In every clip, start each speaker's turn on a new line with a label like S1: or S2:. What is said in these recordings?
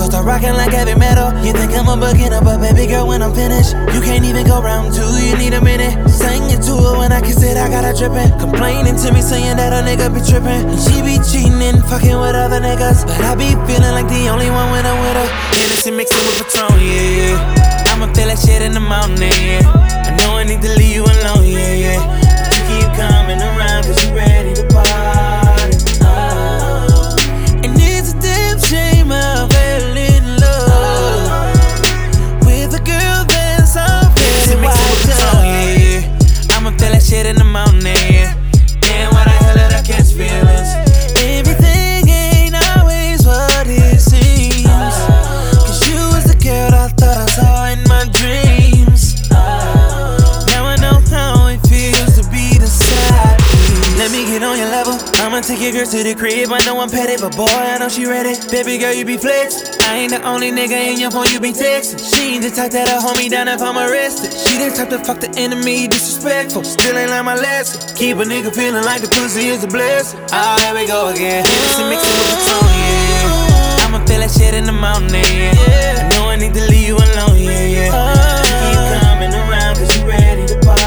S1: gon' start rockin' like heavy metal. You think I'm a beginner, but baby girl, when I'm finished, you can't even go round two, you need a minute. Sang it to her when I kiss it, I got her drippin'. Complaining to me, saying that a nigga be trippin'. And she be cheatin' and fucking with other niggas, but I be feeling like the only one when I'm with her. Hennessy mixin' with Patron, yeah, yeah. I'ma feel that shit in the mountain, yeah. I know I need to leave you alone, yeah, yeah. But you keep coming around, cause you ready to party. And it's a damn shame I fell in love with a girl that's so very wild, yeah. I'ma feel that shit in the mountain, yeah. Damn, why the hell did I catch feelings? Everything ain't always what it seems, cause you was the girl I thought I saw in my dreams. Now I know how it feels to be the side piece. Let me get on your level, I'ma take your girl to the crib. I know I'm petty, but boy, I know she ready. Baby girl, you be flex. I ain't the only nigga in your phone you be texting. She ain't the type that'll hold me down if I'm arrested. She the type to fuck the enemy, disrespectful. Still ain't like my lesson. Keep a nigga feeling like the pussy is a blessing. Ah, here we go again. Hennessy mixin' with Patron, yeah. I'ma feel that shit in the mountain, yeah. I know I need to leave you alone, yeah, yeah. You keep coming around cause you ready to party.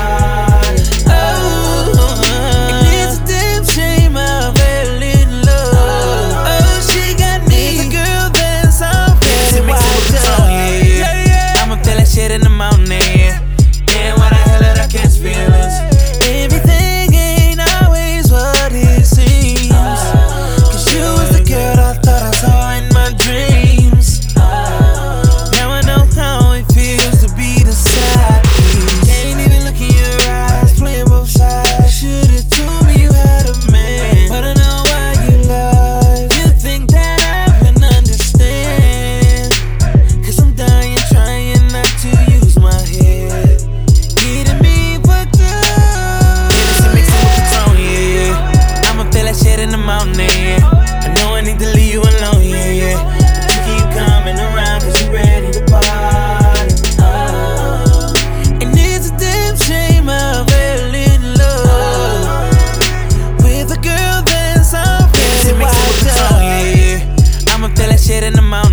S1: Shit in the mountain, yeah. Damn, why the hell did I catch feelings? Everything ain't always what it seems, cause you was the girl I thought I saw in my dreams. Now I know how it feels to be the side piece. Can't even look in your eyes, playing both sides. Should've told me you had a man, but I know why you lied. You think that I wouldn't understand, cause I'm dying trying not to use my head, getting me fucked up. Hennessy mixin' with Patron, yeah. I'ma feel that shit in the mountain, yeah. I know I need to leave you alone, yeah, yeah. But you keep coming around cause you ready to party. And it's a damn shame I fell in love with a girl that's so very wild. Hennessy mixin' with Patron, yeah. I'ma feel that shit in the mountain.